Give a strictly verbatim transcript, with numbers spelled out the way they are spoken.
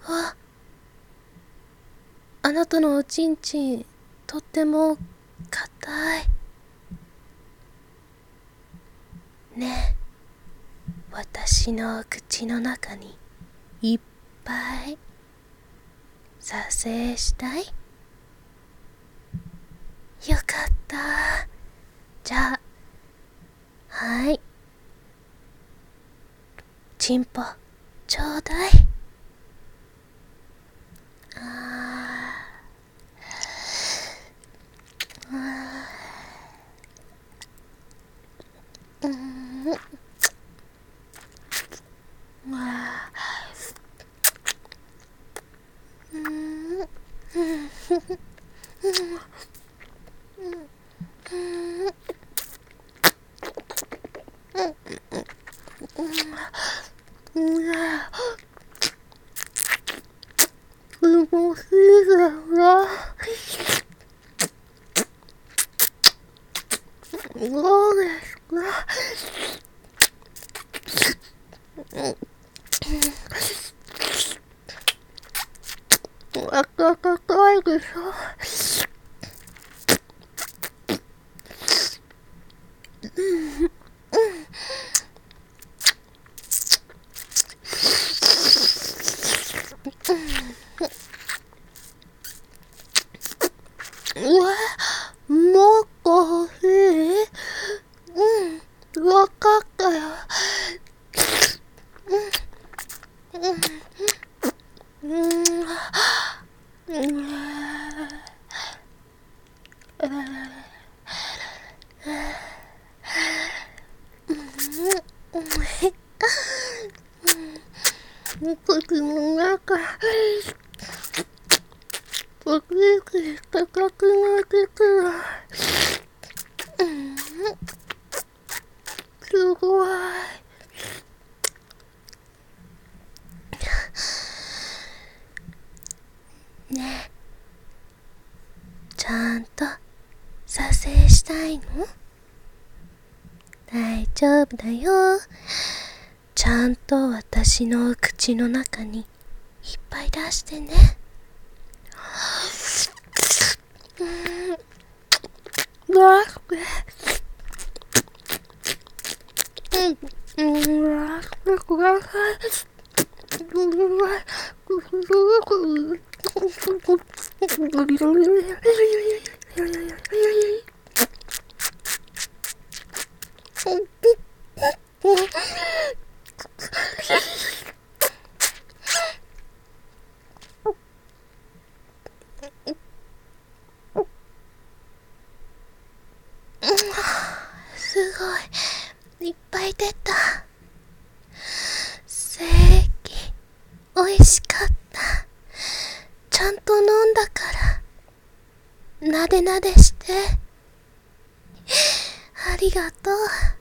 あ、あなたのおちんちん、とっても硬い。ねえ、私の口の中にいっぱい撮影したい？よかった。じゃあ、はい。チンポ、ちょうだい。あーあー、うーん、あー、うーん、うーん、すごすぎるな。そうですか。温かいでしょ。うわ、もっと欲しい？うん、わかったよ。うん、うん、うん、口の中、ポキポキ高くなってくる。すごい。ねえ、ちゃんと撮影したいの？大丈夫だよ。ちゃんと私の口の中にいっぱい出してね。うわっ、うん、うん、わっ、ください。うわっ、すごい、いっぱい出た。正義、おいしかった。ちゃんと飲んだから、なでなでして。ありがとう。